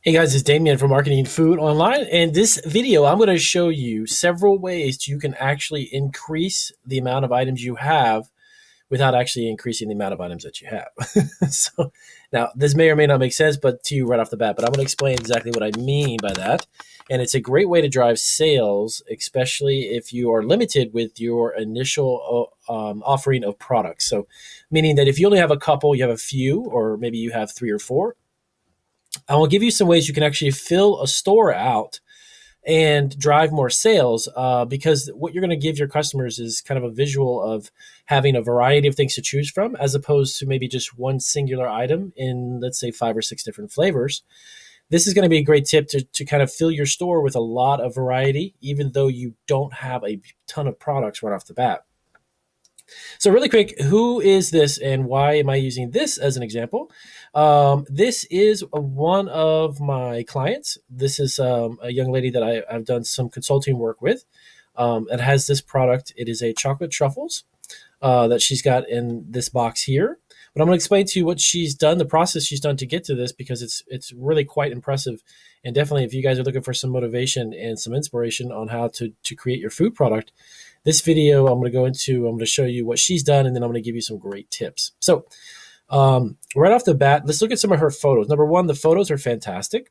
Hey guys, it's Damien from Marketing Food Online. And this video, I'm going to show you several ways you can actually increase the amount of items you have without actually increasing the amount of items that you have. So now this may or may not make sense, but to you right off the bat, but I'm going to explain exactly what I mean by that. And it's a great way to drive sales, especially if you are limited with your initial offering of products. So meaning that if you only have a couple, you have a few, or maybe you have three or four, I will give you some ways you can actually fill a store out and drive more sales because what you're going to give your customers is kind of a visual of having a variety of things to choose from as opposed to maybe just one singular item in, let's say, 5 or 6 different flavors. This is going to be a great tip to kind of fill your store with a lot of variety, even though you don't have a ton of products right off the bat. So really quick, who is this and why am I using this as an example? This is one of my clients. This is a young lady that I've done some consulting work with. It has this product. It is a chocolate truffles that she's got in this box here. But I'm going to explain to you what she's done, the process she's done to get to this, because it's really quite impressive. And definitely, if you guys are looking for some motivation and some inspiration on how to create your food product, this video I'm going to show you what she's done, and then I'm going to give you some great tips. So right off the bat, let's look at some of her photos. Number one, the photos are fantastic,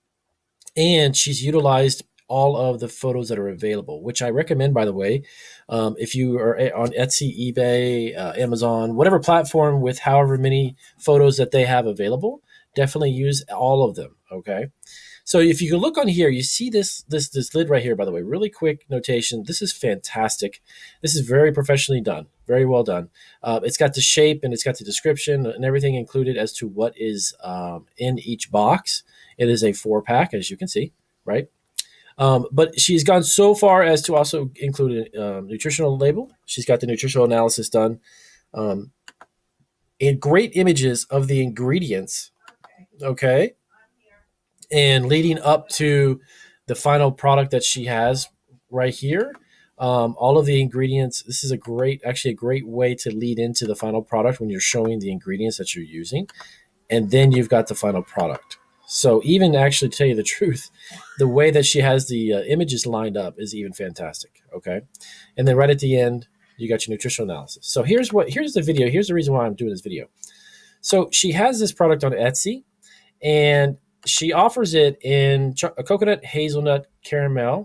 and she's utilized all of the photos that are available, which I recommend, by the way. If you are on Etsy, eBay, Amazon, whatever platform with however many photos that they have available, definitely use all of them, okay? So if you can look on here, you see this lid right here, by the way. Really quick notation. This is fantastic. This is very professionally done. Very well done. It's got the shape and it's got the description and everything included as to what is in each box. It is a 4-pack, as you can see, right? But she's gone so far as to also include a nutritional label. She's got the nutritional analysis done. And great images of the ingredients, okay? And leading up to the final product that she has right here, all of the ingredients. This is actually a great way to lead into the final product when you're showing the ingredients that you're using. And then you've got the final product. So even actually, to tell you the truth, the way that she has the images lined up is even fantastic, okay? And then right at the end, you got your nutritional analysis. So here's the video. Here's the reason why I'm doing this video. So she has this product on Etsy, and she offers it in a coconut, hazelnut, caramel,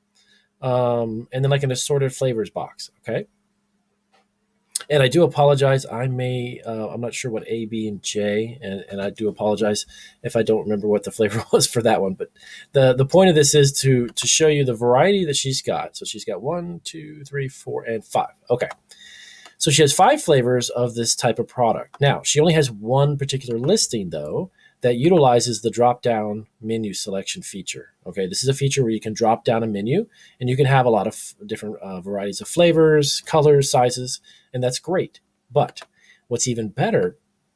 and then like an assorted flavors box, okay? And I do apologize. I'm not sure what A, B, and J, and I do apologize if I don't remember what the flavor was for that one. But the point of this is to show you the variety that she's got. So she's got 1, 2, 3, 4, and 5. Okay. So she has 5 flavors of this type of product. Now, she only has one particular listing, though, that utilizes the drop-down menu selection feature. Okay, this is a feature where you can drop down a menu, and you can have a lot of different varieties of flavors, colors, sizes, and that's great. But what's even better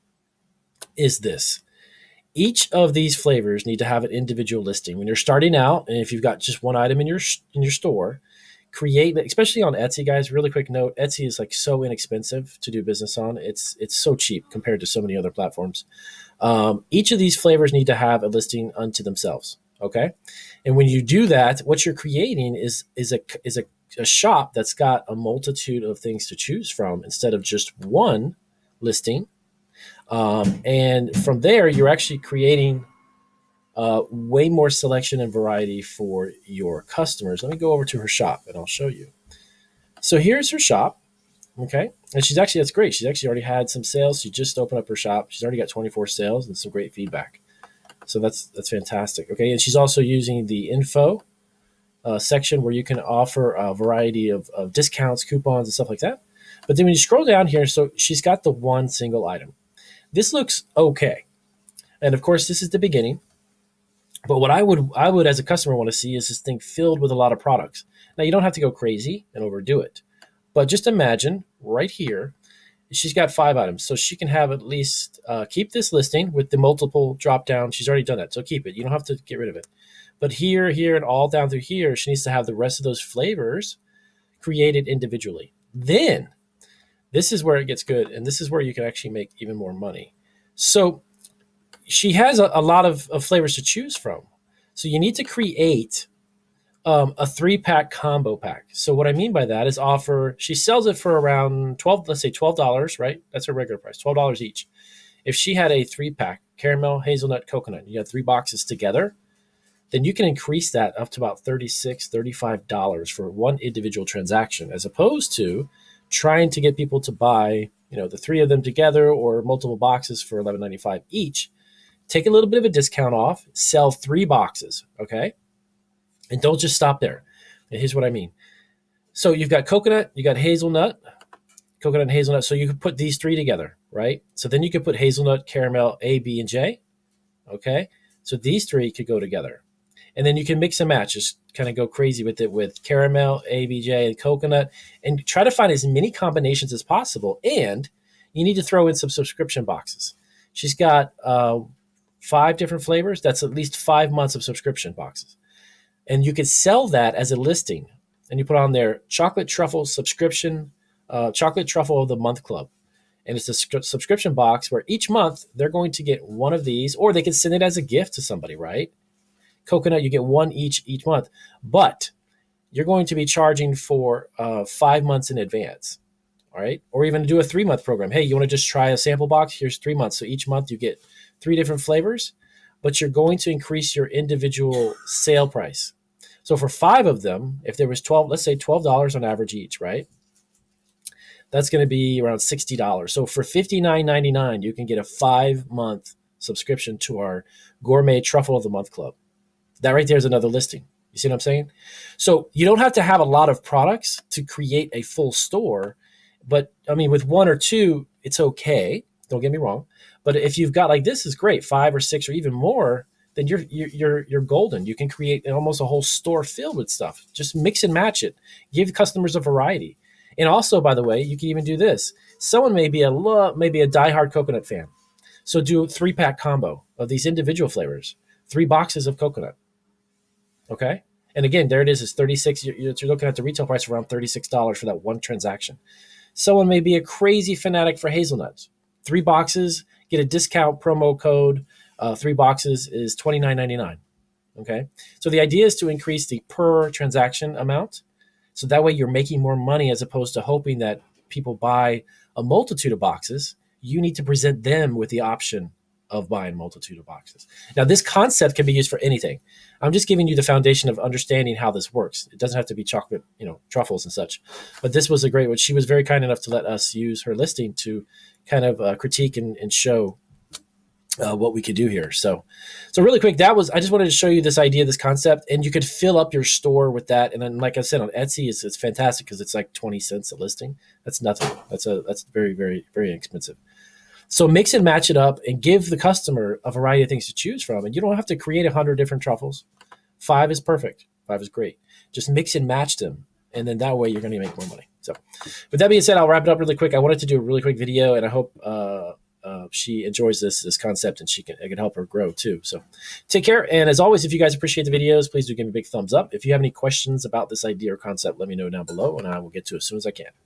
is this. Each of these flavors need to have an individual listing. When you're starting out, and if you've got just one item in your store, create, especially on Etsy, guys. Really quick note: Etsy is like so inexpensive to do business on. It's so cheap compared to so many other platforms. Each of these flavors need to have a listing unto themselves. Okay, and when you do that, what you're creating is a shop that's got a multitude of things to choose from instead of just one listing. And from there, you're actually creating way more selection and variety for your customers. Let me go over to her shop and I'll show you. So here's her shop. Okay. And that's great. She's actually already had some sales. She just opened up her shop. She's already got 24 sales and some great feedback. So that's fantastic. Okay. And she's also using the info section where you can offer a variety of discounts, coupons, and stuff like that. But then when you scroll down here, so she's got the one single item. This looks okay. And of course, this is the beginning. But what I would as a customer want to see is this thing filled with a lot of products. Now, you don't have to go crazy and overdo it. But just imagine right here, she's got 5 items. So she can have at least keep this listing with the multiple drop down. She's already done that. So keep it. You don't have to get rid of it. But here, and all down through here, she needs to have the rest of those flavors created individually. Then this is where it gets good. And this is where you can actually make even more money. So she has a lot of flavors to choose from. So you need to create a 3-pack combo pack. So what I mean by that is she sells it for around 12, let's say $12, right? That's her regular price, $12 each. If she had a 3-pack, caramel, hazelnut, coconut, you have 3 boxes together, then you can increase that up to about $36, $35 for one individual transaction, as opposed to trying to get people to buy, the 3 of them together or multiple boxes for $11.95 each. Take a little bit of a discount off, sell 3 boxes, okay? And don't just stop there. And here's what I mean. So you've got coconut, you got hazelnut, coconut and hazelnut. So you could put these 3 together, right? So then you could put hazelnut, caramel, A, B, and J, okay? So these 3 could go together. And then you can mix and match, just kind of go crazy with it with caramel, ABJ, and coconut, and try to find as many combinations as possible. And you need to throw in some subscription boxes. She's got 5 different flavors. That's at least 5 months of subscription boxes. And you could sell that as a listing. And you put on there chocolate truffle subscription, chocolate truffle of the month club. And it's a subscription box where each month they're going to get one of these, or they can send it as a gift to somebody, right? Coconut, you get 1 each month, but you're going to be charging for 5 months in advance, all right? Or even do a 3-month program. Hey, you want to just try a sample box? Here's 3 months. So each month you get 3 different flavors, but you're going to increase your individual sale price. So for 5 of them, if there was 12, let's say $12 on average each, right? That's going to be around $60. So for $59.99, you can get a 5-month subscription to our Gourmet Truffle of the Month Club. That right there is another listing. You see what I'm saying? So you don't have to have a lot of products to create a full store. But I mean, with 1 or 2, it's okay. Don't get me wrong. But if you've got, like, this is great, 5 or 6 or even more, then you're golden. You can create almost a whole store filled with stuff. Just mix and match it. Give customers a variety. And also, by the way, you can even do this. Someone may be a diehard coconut fan. So do a 3-pack combo of these individual flavors, 3 boxes of coconut. Okay. And again, there it is. It's $36. You're looking at the retail price of around $36 for that one transaction. Someone may be a crazy fanatic for hazelnuts. 3 boxes, get a discount promo code. 3 boxes is $29.99. Okay. So the idea is to increase the per transaction amount. So that way you're making more money, as opposed to hoping that people buy a multitude of boxes. You need to present them with the option of buying a multitude of boxes. Now, this concept can be used for anything. I'm just giving you the foundation of understanding how this works. It doesn't have to be chocolate, truffles and such. But this was a great one. She was very kind enough to let us use her listing to kind of critique and show what we could do here. So really quick, I just wanted to show you this idea, this concept, and you could fill up your store with that. And then, like I said, on Etsy, it's fantastic because it's like 20 cents a listing. That's nothing. That's very, very, very inexpensive. So mix and match it up and give the customer a variety of things to choose from. And you don't have to create 100 different truffles. 5 is perfect. 5 is great. Just mix and match them. And then that way you're going to make more money. So with that being said, I'll wrap it up really quick. I wanted to do a really quick video, and I hope she enjoys this concept, and it can help her grow too. So take care. And as always, if you guys appreciate the videos, please do give me a big thumbs up. If you have any questions about this idea or concept, let me know down below, and I will get to it as soon as I can.